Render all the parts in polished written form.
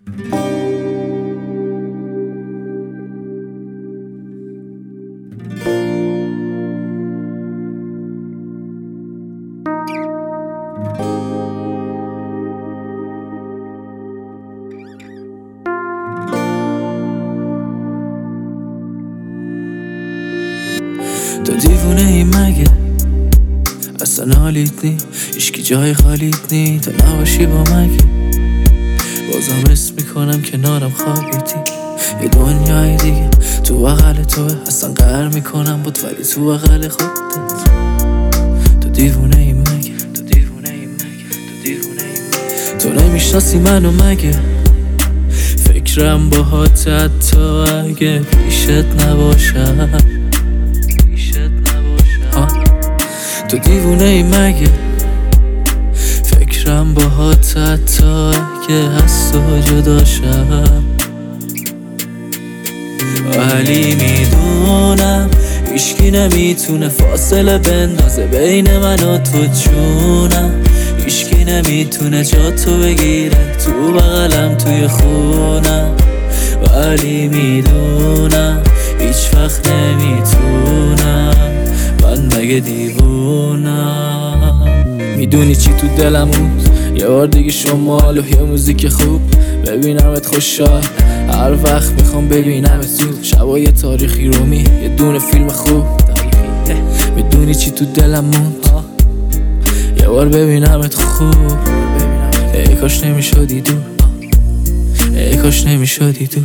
تو دیوونه ای مگه؟ اصلا حالیت نی، هیچکی جای خالیت نی. تو نباشی با مگه بازم اسم میکنم کنارم خوابیدی. یه دنیای دیگه تو بغل توه، اصلا قهر میکنم بود ولی تو بغل خودت. تو دیوونه ای مگه؟ تو دیوونه ای مگه؟ تو دیوونه ای مگه؟ تو نمیشناسی منو مگه؟ فکرم باهات حتی اگه پیشت نباشم. تو دیوونه ای مگه؟ فکرم باهات حتی اگه هست و جداشم. ولی میدونم هیچکی نمیتونه فاصله بندازه بین من و تو جونم. هیچکی نمیتونه جا تو بگیره تو بغلم توی خونم. ولی میدونم هیچ وقت نمیتونم، من مگه دیوونم؟ میدونی چی تو دلمون؟ یه بار دیگه شمال و یه موزیک خوب ببینمت خوشحال. هر وقت میخوام ببینمت تو شبای تاریخی رومی یه دونه فیلم خوب. میدونی چی تو دلمون؟ یه بار ببینمت خوب. ای کاش نمیشدی دور، ای کاش نمیشدی دور.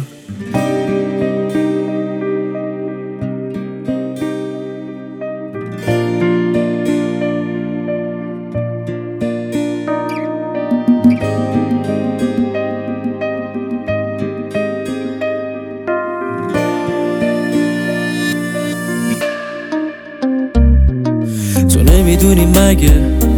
تو نمیدونی مگه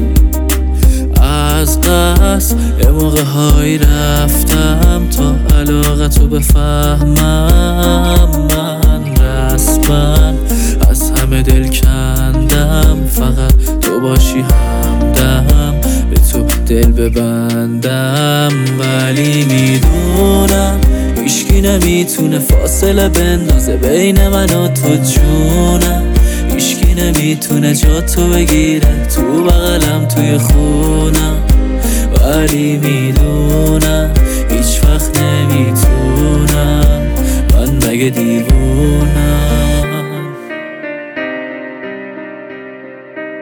از قصد یه موقع هایی رفتم تا علاقتو بفهمم. من رسما از همه دل کندم، فقط تو باشی همدم به تو دل ببندم. ولی میدونم هیچکی نمیتونه فاصله بندازه بین من و تو جونم. هیچکی نمیتونه جا تو بگیره تو بغلم توی خونم. ولی میدونم هیچ وقت نمیتونم، من مگه دیوونم؟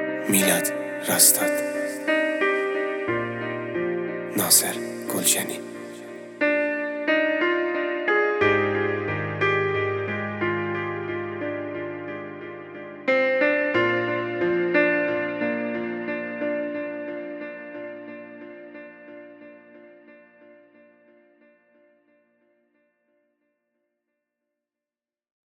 میلاد راستاد، ناصر گلشنی.